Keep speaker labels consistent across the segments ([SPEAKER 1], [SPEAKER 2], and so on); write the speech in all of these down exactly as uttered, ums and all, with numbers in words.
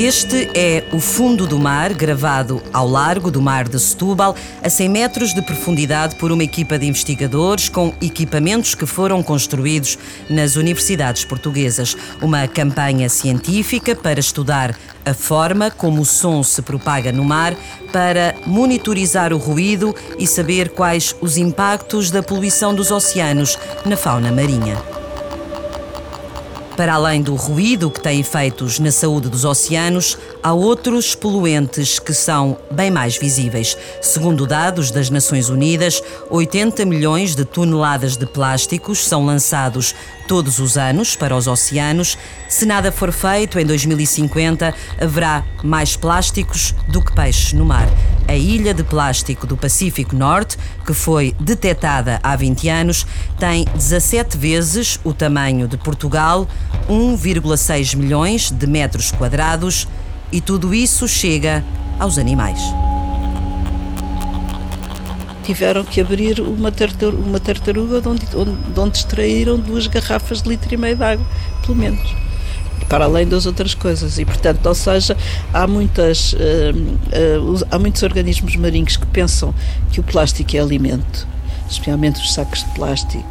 [SPEAKER 1] Este é o fundo do mar, gravado ao largo do mar de Setúbal, a cem metros de profundidade por uma equipa de investigadores com equipamentos que foram construídos nas universidades portuguesas. Uma campanha científica para estudar a forma como o som se propaga no mar, para monitorizar o ruído e saber quais os impactos da poluição dos oceanos na fauna marinha. Para além do ruído que tem efeitos na saúde dos oceanos, há outros poluentes que são bem mais visíveis. Segundo dados das Nações Unidas, oitenta milhões de toneladas de plásticos são lançados todos os anos para os oceanos. Se nada for feito, em dois mil e cinquenta haverá mais plásticos do que peixes no mar. A ilha de plástico do Pacífico Norte, que foi detetada há vinte anos, tem dezassete vezes o tamanho de Portugal, um vírgula seis milhões de metros quadrados, e tudo isso chega aos animais.
[SPEAKER 2] Tiveram que abrir uma tartaruga, uma tartaruga de, onde, de onde extraíram duas garrafas de litro e meio de água, pelo menos, para além das outras coisas. E, portanto, ou seja, há, muitas, uh, uh, há muitos organismos marinhos que pensam que o plástico é alimento, especialmente os sacos de plástico.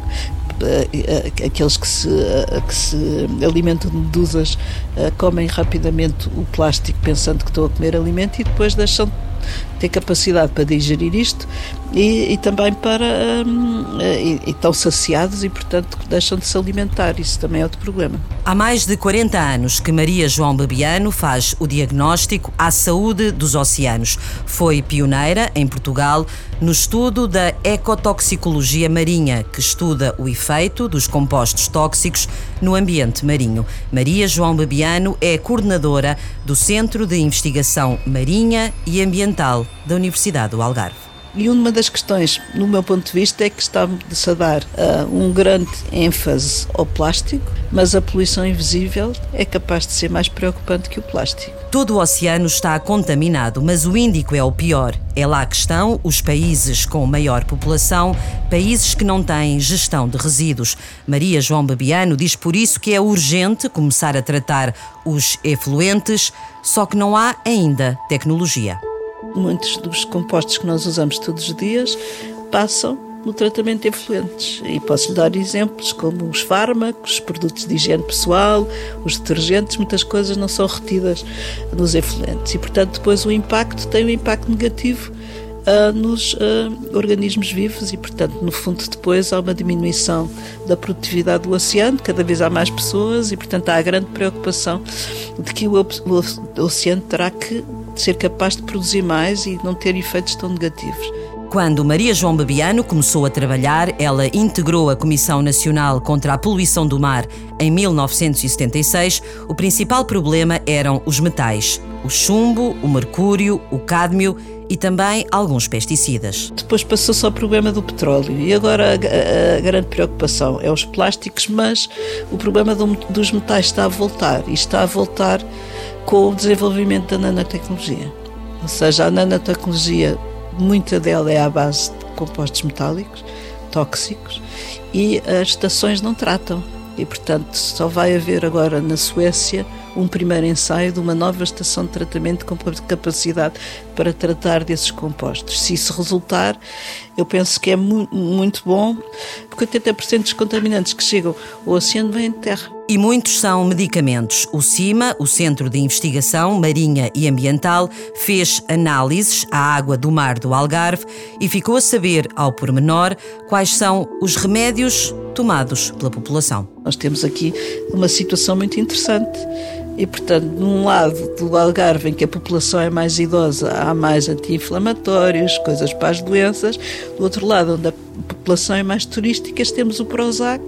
[SPEAKER 2] Aqueles que se, que se alimentam de medusas comem rapidamente o plástico pensando que estão a comer alimento e depois deixam de ter capacidade para digerir isto e, e também para um, e, e estão saciados e, portanto, deixam de se alimentar. Isso também é outro problema.
[SPEAKER 1] Há mais de quarenta anos que Maria João Babiano faz o diagnóstico à saúde dos oceanos. Foi pioneira em Portugal no estudo da ecotoxicologia marinha, que estuda o efeito dos compostos tóxicos no ambiente marinho. Maria João Babiano é coordenadora do Centro de Investigação Marinha e Ambiental da Universidade do Algarve.
[SPEAKER 2] E uma das questões, no meu ponto de vista, é que está-se a dar uh, um grande ênfase ao plástico, mas a poluição invisível é capaz de ser mais preocupante que o plástico.
[SPEAKER 1] Todo o oceano está contaminado, mas o Índico é o pior. É lá que estão os países com maior população, países que não têm gestão de resíduos. Maria João Babiano diz por isso que é urgente começar a tratar os efluentes, só que não há ainda tecnologia.
[SPEAKER 2] Muitos dos compostos que nós usamos todos os dias passam no tratamento de efluentes. E posso-lhe dar exemplos como os fármacos, os produtos de higiene pessoal, os detergentes, muitas coisas não são retidas nos efluentes. E, portanto, depois o impacto tem um impacto negativo uh, nos uh, organismos vivos e, portanto, no fundo, depois há uma diminuição da produtividade do oceano, cada vez há mais pessoas e, portanto, há a grande preocupação de que o, o, o oceano terá que ser capaz de produzir mais e não ter efeitos tão negativos.
[SPEAKER 1] Quando Maria João Babiano começou a trabalhar, ela integrou a Comissão Nacional contra a Poluição do Mar em mil novecentos e setenta e seis. O principal problema eram os metais, o chumbo, o mercúrio, o cádmio e também alguns pesticidas.
[SPEAKER 2] Depois passou-se ao problema do petróleo e agora a, a, a grande preocupação é os plásticos, mas o problema do, dos metais está a voltar e está a voltar com o desenvolvimento da nanotecnologia. Ou seja, a nanotecnologia, muita dela é à base de compostos metálicos, tóxicos, e as estações não tratam. E, portanto, só vai haver agora na Suécia um primeiro ensaio de uma nova estação de tratamento com capacidade para tratar desses compostos. Se isso resultar, eu penso que é mu- muito bom, porque oitenta por cento dos contaminantes que chegam ao oceano vêm de terra.
[SPEAKER 1] E muitos são medicamentos. O CIMA, o Centro de Investigação Marinha e Ambiental, fez análises à água do mar do Algarve e ficou a saber, ao pormenor, quais são os remédios tomados pela população.
[SPEAKER 2] Nós temos aqui uma situação muito interessante. E, portanto, num lado do Algarve, em que a população é mais idosa, há mais anti-inflamatórios, coisas para as doenças. Do outro lado, onde a população é mais turística, temos o Prozac.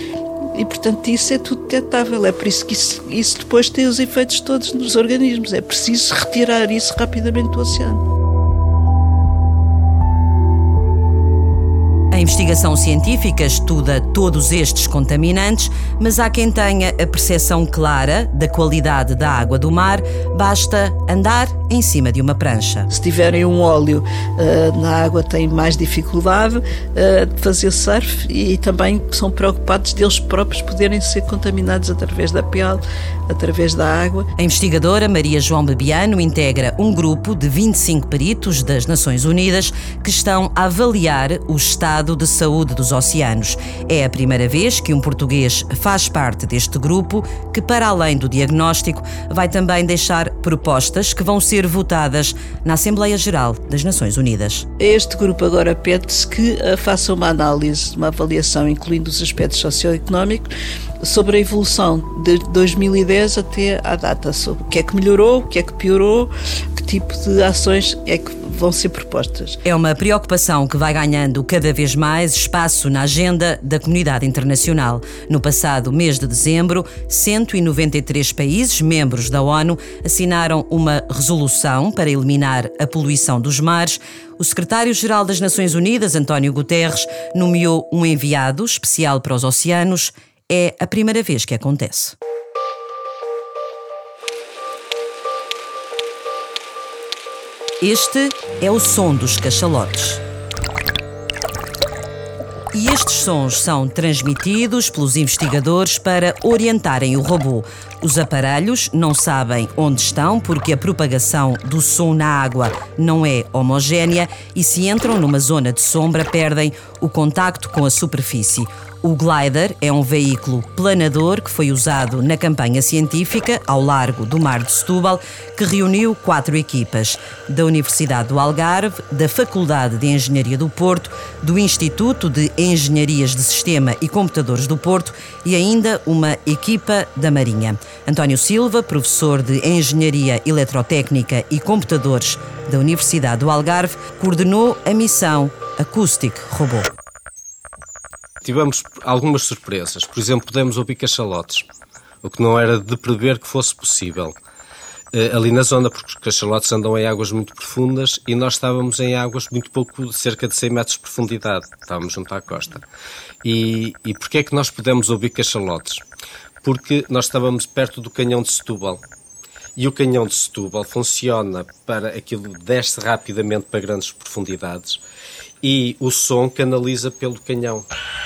[SPEAKER 2] E, portanto, isso é tudo detectável. É por isso que isso, isso depois tem os efeitos todos nos organismos. É preciso retirar isso rapidamente do oceano.
[SPEAKER 1] Em investigação científica estuda todos estes contaminantes, mas há quem tenha a percepção clara da qualidade da água do mar, basta andar em cima de uma prancha.
[SPEAKER 2] Se tiverem um óleo uh, na água, têm mais dificuldade uh, de fazer surf e também são preocupados deles próprios poderem ser contaminados através da pele, através da água.
[SPEAKER 1] A investigadora Maria João Bebiano integra um grupo de vinte e cinco peritos das Nações Unidas que estão a avaliar o estado de saúde dos oceanos. É a primeira vez que um português faz parte deste grupo que, para além do diagnóstico, vai também deixar propostas que vão ser votadas na Assembleia Geral das Nações Unidas.
[SPEAKER 2] Este grupo agora pede-se que faça uma análise, uma avaliação, incluindo os aspectos socioeconómicos, sobre a evolução de dois mil e dez até à data, sobre o que é que melhorou, o que é que piorou, que tipo de ações é que vão ser propostas.
[SPEAKER 1] É uma preocupação que vai ganhando cada vez mais espaço na agenda da comunidade internacional. No passado mês de dezembro, cento e noventa e três países, membros da ONU, assinaram uma resolução para eliminar a poluição dos mares. O secretário-geral das Nações Unidas, António Guterres, nomeou um enviado especial para os oceanos. É a primeira vez que acontece. Este é o som dos cachalotes. E estes sons são transmitidos pelos investigadores para orientarem o robô. Os aparelhos não sabem onde estão porque a propagação do som na água não é homogénea e, se entram numa zona de sombra, perdem o contacto com a superfície. O glider é um veículo planador que foi usado na campanha científica ao largo do Mar de Setúbal, que reuniu quatro equipas da Universidade do Algarve, da Faculdade de Engenharia do Porto, do Instituto de Engenharias de Sistema e Computadores do Porto e ainda uma equipa da Marinha. António Silva, professor de Engenharia Eletrotécnica e Computadores da Universidade do Algarve, coordenou a missão Acoustic Robô.
[SPEAKER 3] Tivemos algumas surpresas. Por exemplo, pudemos ouvir cachalotes, o que não era de prever que fosse possível. Uh, ali na zona, porque os cachalotes andam em águas muito profundas e nós estávamos em águas muito pouco, cerca de cem metros de profundidade. Estávamos junto à costa. E, e porquê é que nós pudemos ouvir cachalotes? Porque nós estávamos perto do canhão de Setúbal. E o canhão de Setúbal funciona para aquilo desce rapidamente para grandes profundidades e o som canaliza pelo canhão.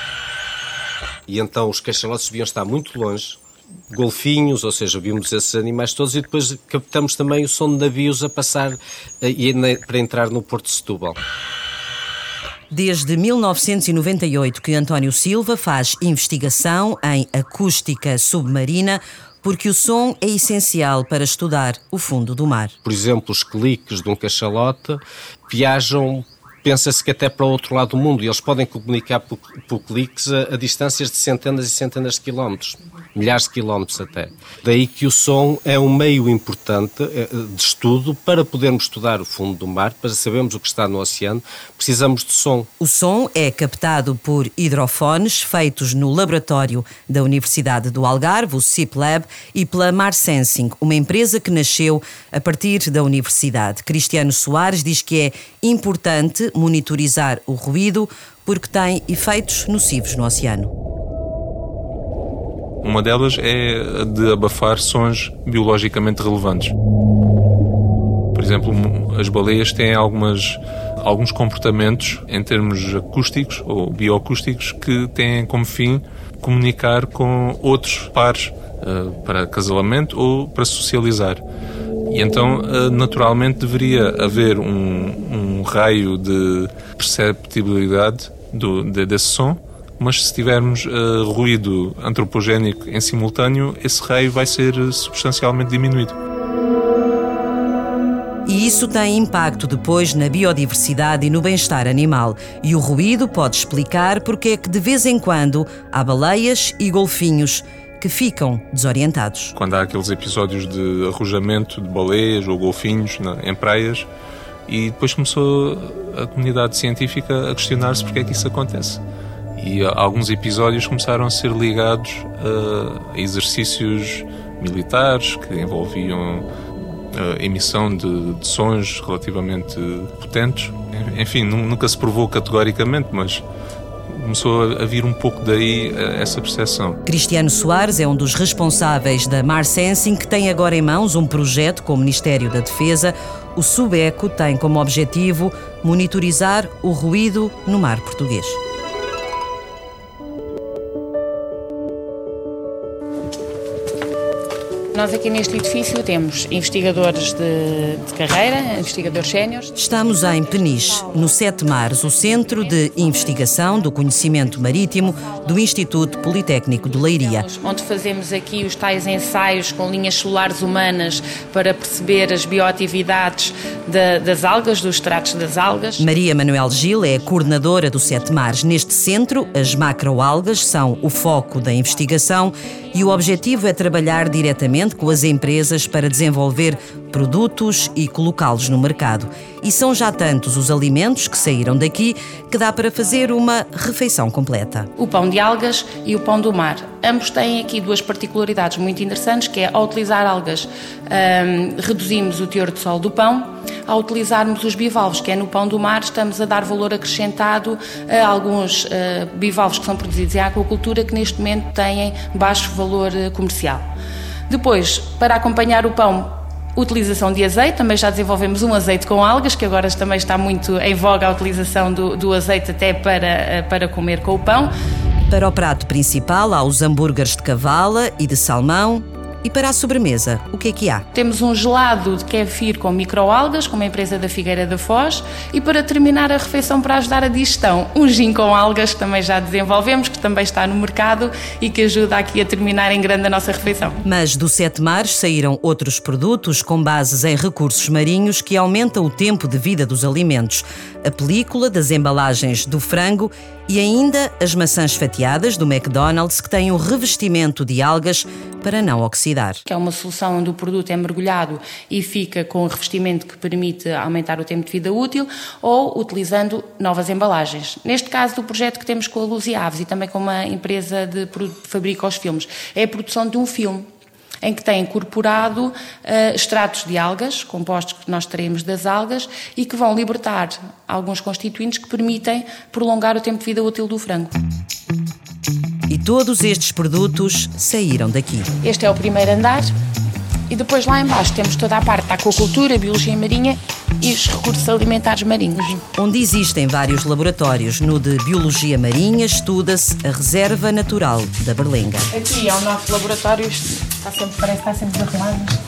[SPEAKER 3] E então os cachalotes deviam estar muito longe, golfinhos, ou seja, vimos esses animais todos e depois captamos também o som de navios a passar e para entrar no Porto de Setúbal.
[SPEAKER 1] Desde mil novecentos e noventa e oito que António Silva faz investigação em acústica submarina, porque o som é essencial para estudar o fundo do mar.
[SPEAKER 3] Por exemplo, os cliques de um cachalote viajam, pensa-se que até para o outro lado do mundo, e eles podem comunicar por, por cliques a, a distâncias de centenas e centenas de quilómetros, milhares de quilómetros até. Daí que o som é um meio importante de estudo para podermos estudar o fundo do mar, para sabermos o que está no oceano, precisamos de som.
[SPEAKER 1] O som é captado por hidrofones feitos no laboratório da Universidade do Algarve, o C I P Lab, e pela Mar Sensing, uma empresa que nasceu a partir da universidade. Cristiano Soares diz que é importante monitorizar o ruído porque tem efeitos nocivos no oceano.
[SPEAKER 4] Uma delas é a de abafar sons biologicamente relevantes. Por exemplo, as baleias têm algumas, alguns comportamentos em termos acústicos ou bioacústicos que têm como fim comunicar com outros pares uh, para acasalamento ou para socializar. E então, naturalmente, deveria haver um, um raio de perceptibilidade do, de, desse som, mas se tivermos uh, ruído antropogénico em simultâneo, esse raio vai ser substancialmente diminuído.
[SPEAKER 1] E isso tem impacto depois na biodiversidade e no bem-estar animal. E o ruído pode explicar porque é que, de vez em quando, há baleias e golfinhos que ficam desorientados.
[SPEAKER 4] Quando há aqueles episódios de arrojamento de baleias ou golfinhos na, em praias, e depois começou a comunidade científica a questionar-se porque é que isso acontece. E alguns episódios começaram a ser ligados a exercícios militares que envolviam a emissão de, de sons relativamente potentes. Enfim, nunca se provou categoricamente, mas Começou a vir um pouco daí essa percepção.
[SPEAKER 1] Cristiano Soares é um dos responsáveis da Mar Sensing, que tem agora em mãos um projeto com o Ministério da Defesa. O SUBECO tem como objetivo monitorizar o ruído no mar português.
[SPEAKER 5] Nós aqui neste edifício temos investigadores de, de carreira, investigadores séniores.
[SPEAKER 1] Estamos em Peniche, no Sete Mares, o Centro de Investigação do Conhecimento Marítimo do Instituto Politécnico de Leiria.
[SPEAKER 5] Onde fazemos aqui os tais ensaios com linhas solares humanas para perceber as bioatividades de, das algas, dos estratos das algas.
[SPEAKER 1] Maria Manuel Gil é a coordenadora do Sete Mares. Neste centro, as macroalgas são o foco da investigação e o objetivo é trabalhar diretamente com as empresas para desenvolver produtos e colocá-los no mercado. E são já tantos os alimentos que saíram daqui que dá para fazer uma refeição completa.
[SPEAKER 5] O pão de algas e o pão do mar. Ambos têm aqui duas particularidades muito interessantes, que é, ao utilizar algas, hum, reduzimos o teor de sal do pão. Ao utilizarmos os bivalves, que é no pão do mar, estamos a dar valor acrescentado a alguns uh, bivalves que são produzidos em aquacultura que neste momento têm baixo valor uh, comercial. Depois, para acompanhar o pão, utilização de azeite. Também já desenvolvemos um azeite com algas, que agora também está muito em voga a utilização do, do azeite até para, para comer com o pão.
[SPEAKER 1] Para o prato principal há os hambúrgueres de cavala e de salmão. E para a sobremesa, o que é que há?
[SPEAKER 5] Temos um gelado de kefir com microalgas, com uma empresa da Figueira da Foz. E para terminar a refeição, para ajudar a digestão, um gin com algas, que também já desenvolvemos, que também está no mercado e que ajuda aqui a terminar em grande a nossa refeição.
[SPEAKER 1] Mas do Sete Mares saíram outros produtos com bases em recursos marinhos que aumentam o tempo de vida dos alimentos. A película das embalagens do frango e ainda as maçãs fatiadas do McDonald's, que têm um revestimento de algas para não oxidar.
[SPEAKER 5] Que é uma solução onde o produto é mergulhado e fica com um revestimento que permite aumentar o tempo de vida útil, ou utilizando novas embalagens. Neste caso do projeto que temos com a Luz e Aves e também com uma empresa de que fabrica os filmes, é a produção de um filme em que tem incorporado uh, extratos de algas, compostos que nós extraímos das algas, e que vão libertar alguns constituintes que permitem prolongar o tempo de vida útil do frango.
[SPEAKER 1] E todos estes produtos saíram daqui.
[SPEAKER 5] Este é o primeiro andar e depois lá embaixo temos toda a parte da aquacultura, biologia marinha e os recursos alimentares marinhos.
[SPEAKER 1] Onde existem vários laboratórios. No de Biologia Marinha estuda-se a reserva natural da berlenga.
[SPEAKER 5] Aqui é o nosso laboratório, está sempre, parece que está sempre desarrumado.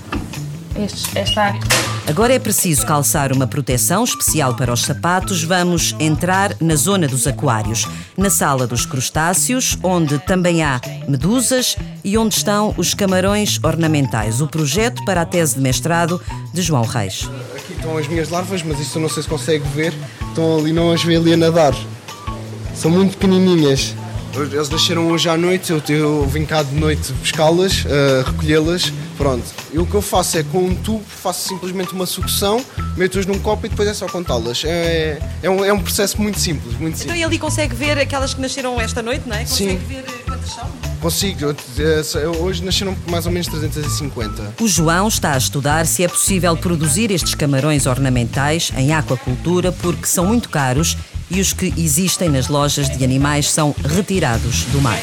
[SPEAKER 5] Este, esta área.
[SPEAKER 1] Agora é preciso calçar uma proteção especial para os sapatos. Vamos entrar na zona dos aquários, na sala dos crustáceos, onde também há medusas e onde estão os camarões ornamentais. O projeto para a tese de mestrado de João Reis.
[SPEAKER 6] Aqui estão as minhas larvas, mas isto eu não sei se consegue ver. Estão ali, não as vê ali a nadar. São muito pequenininhas. Eles nasceram hoje à noite, eu, eu vim cá de noite pescá-las, uh, recolhê-las, pronto. E o que eu faço é, com um tubo, faço simplesmente uma sucção, meto-as num copo e depois é só contá-las. É, é, um, é um processo muito simples, muito simples.
[SPEAKER 7] Então e ali consegue ver aquelas que nasceram esta noite, não é? Consegue
[SPEAKER 6] Sim.
[SPEAKER 7] ver quantas são?
[SPEAKER 6] Consigo, eu, eu, hoje nasceram mais ou menos trezentos e cinquenta.
[SPEAKER 1] O João está a estudar se é possível produzir estes camarões ornamentais em aquacultura, porque são muito caros e os que existem nas lojas de animais são retirados do mar.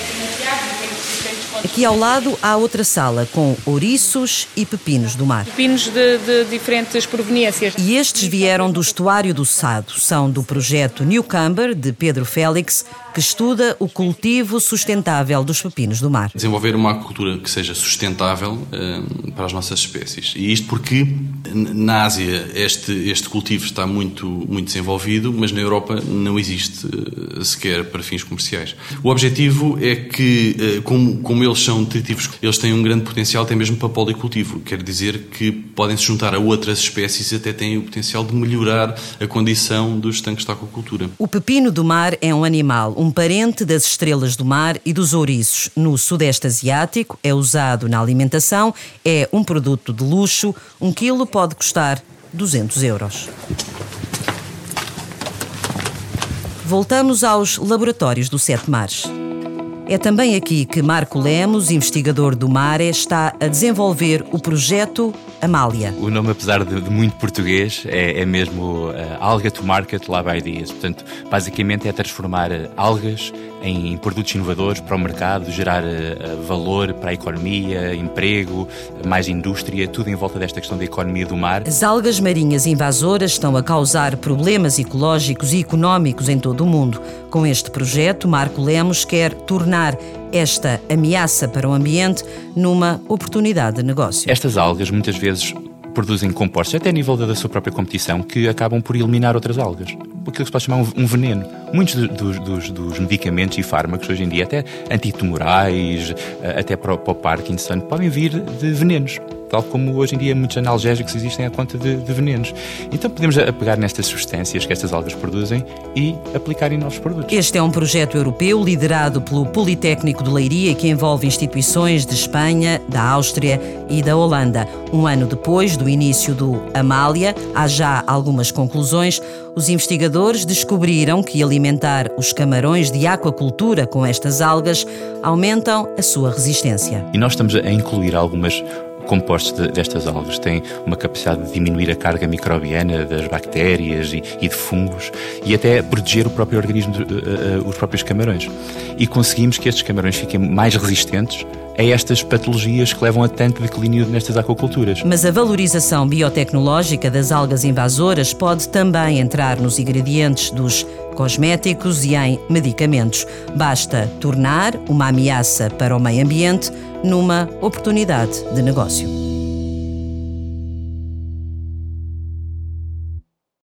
[SPEAKER 1] Aqui ao lado há outra sala com ouriços e pepinos do mar.
[SPEAKER 5] Pepinos de, de diferentes proveniências.
[SPEAKER 1] E estes vieram do estuário do Sado. São do projeto Newcumber, de Pedro Félix, que estuda o cultivo sustentável dos pepinos do mar.
[SPEAKER 8] Desenvolver uma aquacultura que seja sustentável uh, para as nossas espécies. E isto porque na Ásia este, este cultivo está muito, muito desenvolvido, mas na Europa não existe uh, sequer para fins comerciais. O objetivo é que, uh, como, como eles são nutritivos, eles têm um grande potencial até mesmo para policultivo. Quer dizer que podem se juntar a outras espécies e até têm o potencial de melhorar a condição dos tanques de aquacultura.
[SPEAKER 1] O pepino do mar é um animal, um parente das estrelas do mar e dos ouriços. No Sudeste Asiático é usado na alimentação, é um produto de luxo. Um quilo pode custar duzentos euros. Voltamos aos laboratórios do Sete Mares. É também aqui que Marco Lemos, investigador do MARE, está a desenvolver o projeto Amália.
[SPEAKER 9] O nome, apesar de, de muito português, é, é mesmo uh, Alga to Market Lab Ideas. Portanto, basicamente é transformar uh, algas em, em produtos inovadores para o mercado, gerar uh, valor para a economia, emprego, mais indústria, tudo em volta desta questão da economia do mar.
[SPEAKER 1] As algas marinhas invasoras estão a causar problemas ecológicos e económicos em todo o mundo. Com este projeto, Marco Lemos quer tornar esta ameaça para o ambiente numa oportunidade de negócio.
[SPEAKER 9] Estas algas muitas vezes produzem compostos, até a nível da sua própria competição, que acabam por eliminar outras algas. Aquilo que se pode chamar um veneno. Muitos dos, dos, dos medicamentos e fármacos hoje em dia, até antitumorais, até para o, para o Parkinson, podem vir de venenos. Tal como hoje em dia muitos analgésicos existem à conta de, de venenos. Então podemos pegar nestas substâncias que estas algas produzem e aplicar em novos produtos.
[SPEAKER 1] Este é um projeto europeu liderado pelo Politécnico de Leiria que envolve instituições de Espanha, da Áustria e da Holanda. Um ano depois do início do Amália, há já algumas conclusões. Os investigadores descobriram que alimentar os camarões de aquacultura com estas algas aumentam a sua resistência.
[SPEAKER 9] E nós estamos a incluir algumas compostos de, destas algas. Têm uma capacidade de diminuir a carga microbiana das bactérias e, e de fungos e até proteger o próprio organismo, de, uh, uh, os próprios camarões. E conseguimos que estes camarões fiquem mais resistentes a estas patologias que levam a tanto declínio nestas aquaculturas.
[SPEAKER 1] Mas a valorização biotecnológica das algas invasoras pode também entrar nos ingredientes dos cosméticos e em medicamentos. Basta tornar uma ameaça para o meio ambiente numa oportunidade de negócio.